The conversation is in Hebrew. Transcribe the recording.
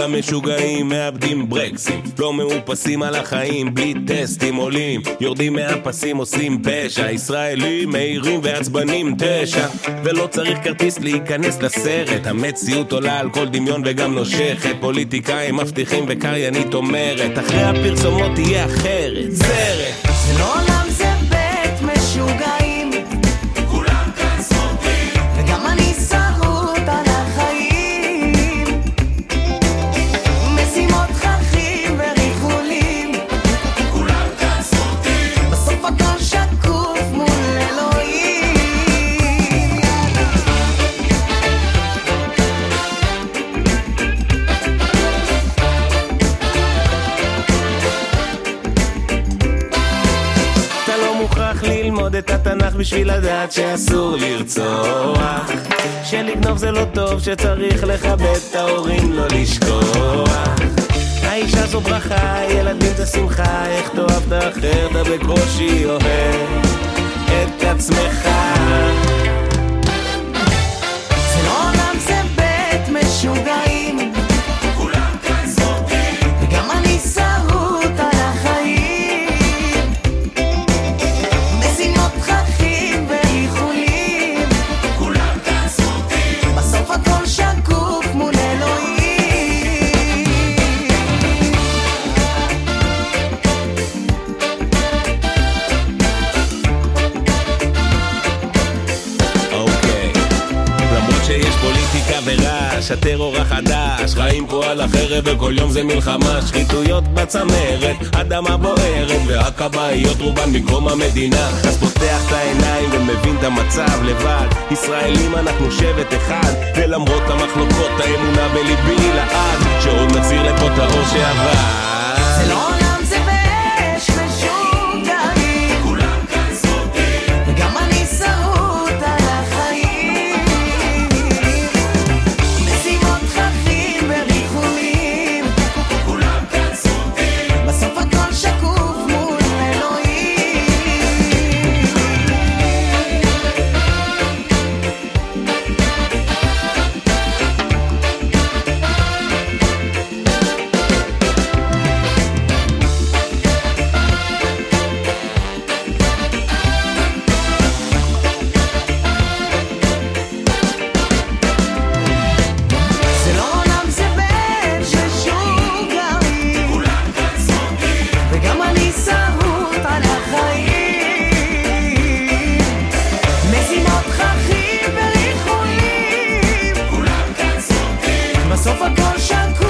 המשוגעים מאבדים ברקסים, לא מאופסים על החיים, בלי טסטים עולים, יורדים מהפסים עושים פשע, ישראלים מהירים ועצבנים 9, ולא צריך כרטיס להיכנס לסרט, המציאות עולה על כל דמיון וגם נושכת, פוליטיקאים מבטיחים וקריינית אומרת, אחרי הפרסומות תהיה אחרת, סרט. זה לא עולם, זה בית משוגעים, כולם כאן סורטים, וגם אני שרוט על החיים, משימות חכים וריחולים, כולם כאן סורטים, בסוף הכל שקוף מול אלוהים. אתה לא מוכרח ללמוד את התנ"ך בשביל לדעת שאסור לרצוח, שלגנוב זה לא טוב, שצריך לכבד את ההורים, לא לשכוח, האישה זו ברכה, ילדים זה שמחה, איך תאהב את האחר, אתה בקושי אוהב את עצמך. זה לא עולם, זה בית משוגעים, כולם כאן סורטים, וגם אני שרוט על החיים, משימות חכים וריחולים, כולם כאן סורטים, בסוף הכל שקוף מול אלוהים. אוקיי, למרות שיש פוליטיקה ורעש, הטרור החדש, חיים פה על החרב וכל יום זה מלחמה, שחיתויות בצמרת, אדמה בוערת והכבאיות רובן במקום המדינה, אז פותח את העיניים ומבין את המצב לבד, ישראלים אנחנו שבט אחד, ולמרות המחלוקות האמונה בליבי לעד, שעוד נחזיר לפה את האור שעבר. זה לא עולם, זה בית משוגעים, כולם כאן סורטים, וגם אני שרוט על החיים, משימות חכים וריחולים, כולם כאן סורטים, בסוף הכל שקוף מול אלוהים. זה לא עולם, זה בית משוגעים, כולם כאן סורטים, וגם אני שרוט על החיים, משימות חכים וריחולים, כולם כאן סורטים, בסוף הכל שקוף